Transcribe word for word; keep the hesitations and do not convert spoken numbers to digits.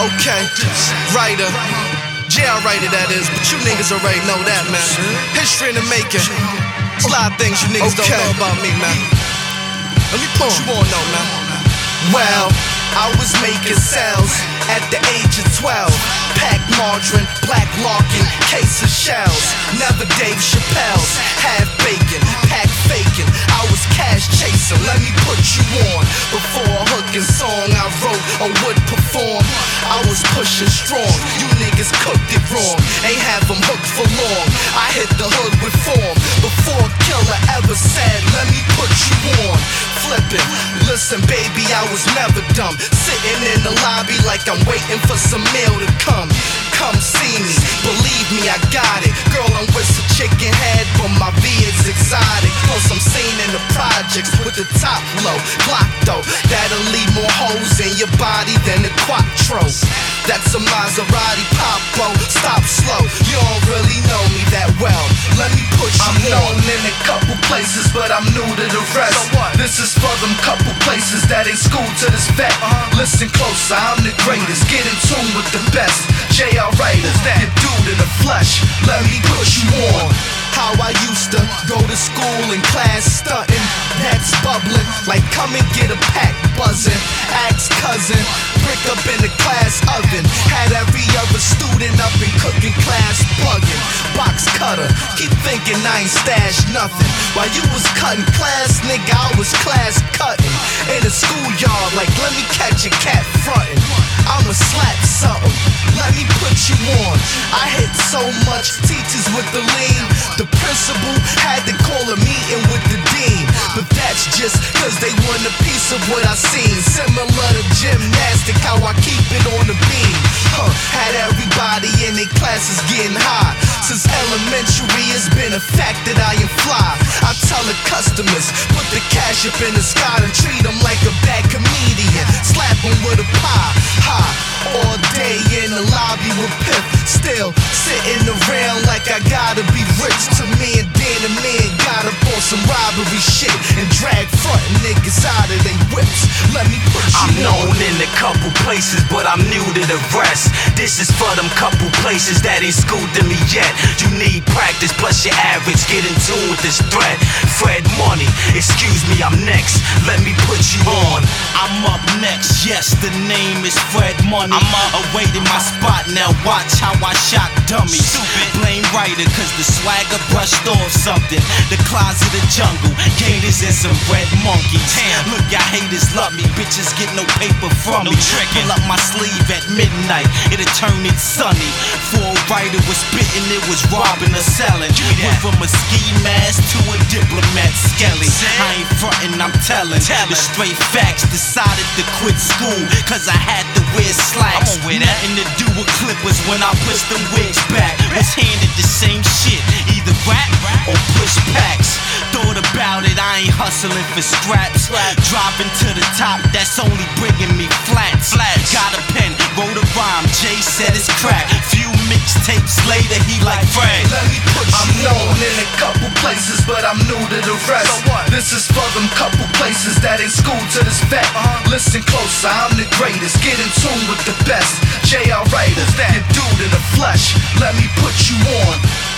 Okay, writer. Jail writer, that is, but you niggas already know that, man. History in the making. There's a lot of things you niggas okay. don't know about me, man. Let me put you on, though, man. Well, I was making sales at the age of twelve. Packed margarine, black larkin, case of shells. Never Dave Chappelle's, half bacon, pack faking. I was cash chasing, let me put you on. Before a hooking song I wrote or would perform, I was pushing strong, you niggas cooked it wrong. Ain't have them hooked for long, I hit the hood with form. Before a killer ever said, let me put you on. Flipping, listen baby, I was never dumb. Sitting in the lobby like I'm waiting for some mail to come. Come see me, believe me, I got it. Girl, I'm with some chicken head, but my V is exotic. Plus I'm seen in the projects with the top low. Glock though, that'll leave more holes in your body than the Quattro. That's a Maserati Popo, stop slow. You don't really know me that well, let me push you I'm known in a couple places, but I'm new to the rest. So what? This is for them couple places that ain't school to this vet. uh-huh. Listen closer, I'm the greatest, get in tune with the best. J R Writers, that dude in the flesh, let me push you on. How I used to go to school in class stunting, that's bubbling, like come and get a pack buzzing. Axe cousin, brick up in the class oven, had every other student up in cooking class bugging. Box cutter, keep thinking I ain't stashed nothing. While you was cutting class, nigga, I was class cutting. In the schoolyard, like let me catch a cat frontin'. I'ma slap something, let me put you on. I hit so much, teachers with the lean. The principal had to call a meeting with the dean. But that's just cause they want a piece of what I seen. Similar to gymnastic, how I keep it on the beam. Huh, had everybody in their classes getting high. Since elementary, it's been a fact that I am fly. I tell the customers, put the cash up in the sky and treat them like a bad comedian. Slap them with a pie, high, all day in the lobby with Piff. Still sitting around like I gotta be rich. To me and Dan and man got up on some robbery shit and drag frontin' niggas out of they whips. Let me put you I'm known on. in a couple places, but I'm new to the rest. This is for them couple places that ain't schooled to me yet. You need practice plus your average, get in tune with this threat. Fred Money, excuse me, I'm next, let me put you on. I'm up next, yes, the name is Fred Money. I'm up, awaiting my spot, now watch how I shot dummies. Stupid. Blame writer, cause the swagger brushed off something. The closet of jungle, gators and some red monkeys. Damn. Look, y'all haters love me, bitches get no paper from no me. trickin'. Pull up my sleeve at midnight, it'll turn it sunny. For a writer was spitting, it was robbing or selling. Went from a ski mask to a diplomat skelly. I ain't frontin', I'm telling. Tell the straight facts, decided to quit school, cause I had to wear slacks. I'm wear that. Nothing to do with clippers when I push them wigs back. Was handed the same shit, either rap or push packs. Thought about it, I ain't hustling for scraps. Dropping to the top, that's only bringing me flats. Got a pen, wrote a rhyme, Jay said it's crack. Few mixtapes later, he like Frank. Let me put you I'm known in a couple places, but I'm new to the rest. So what? This is for them couple places that ain't schooled to this vet. uh-huh. Listen closer, I'm the greatest, get in tune with the best. J R Writers, that dude in the flesh, let me put you on.